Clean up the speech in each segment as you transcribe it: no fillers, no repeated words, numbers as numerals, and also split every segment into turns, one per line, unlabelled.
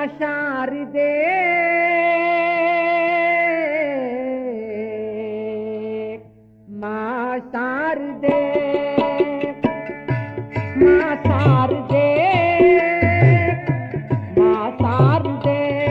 शारदे मां शारदे मां शारदे मां शारदे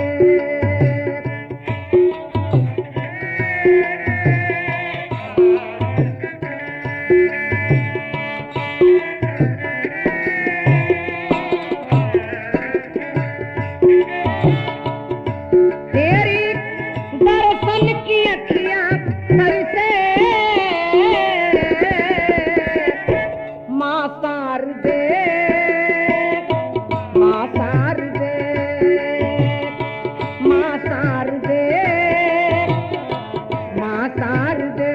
तेरी दर्शन की अखियां तरसे मां शारदे मां शारदे मां शारदे मां शारदे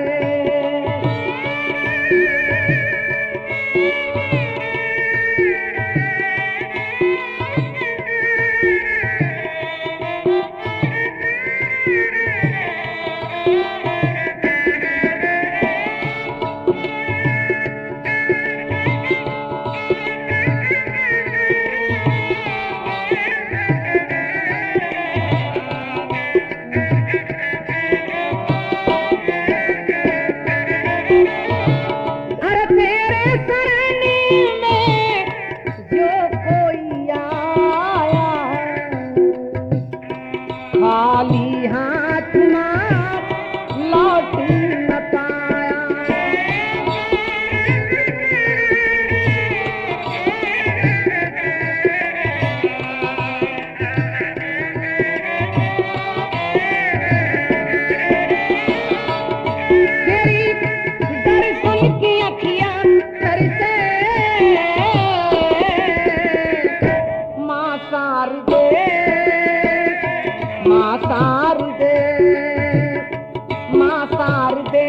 अरे तेरे सरनी में जो कोई आया खाली हाथ ना लौट न पाया तेरी दर्शन की अखियां तरसे मां शारदे मां शारदे मां शारदे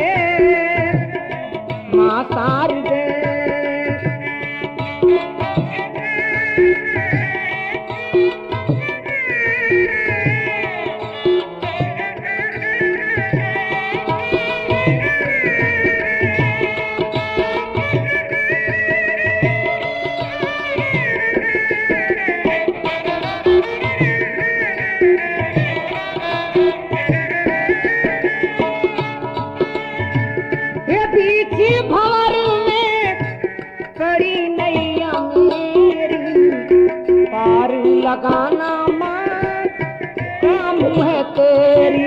मां शारदे ये बीच भंवर में पड़ी नैया मेरी पार लगाना मां काम है तेरी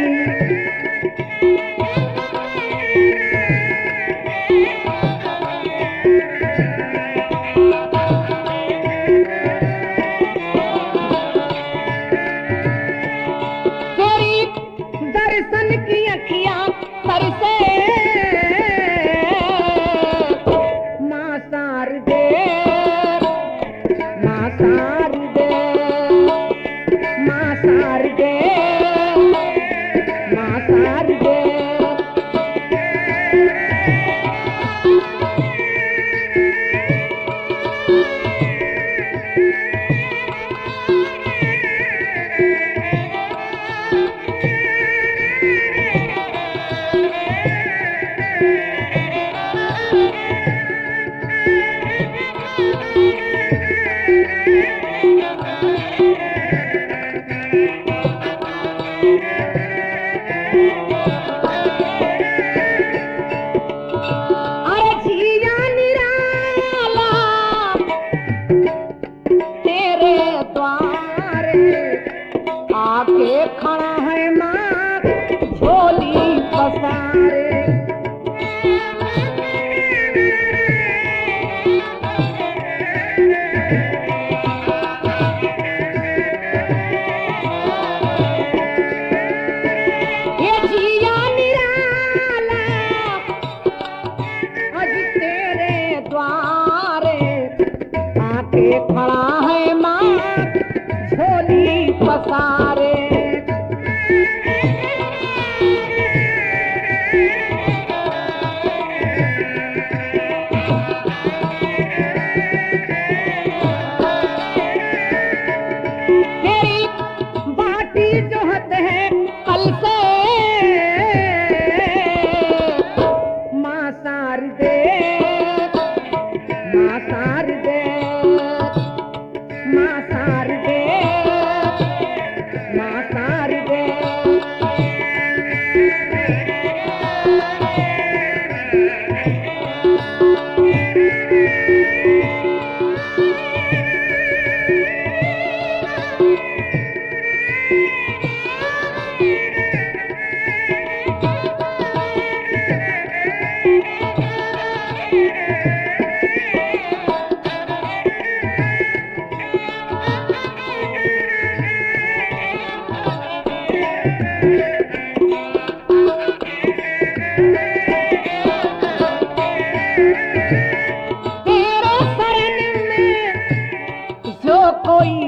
तेरी दर्शन की अखियां तरसे मां शारदे मां शारदे मां शारदे मां शारदे अरे जिया निराला तेरे द्वारे आके खड़ा है मां झोली पसारे ये जिया निराला आज तेरे द्वारे आके खड़ा है मां झोली पसारे तेरी बाटी जोहत है कल से मां शारदे मां शारदे मां शारदे कोई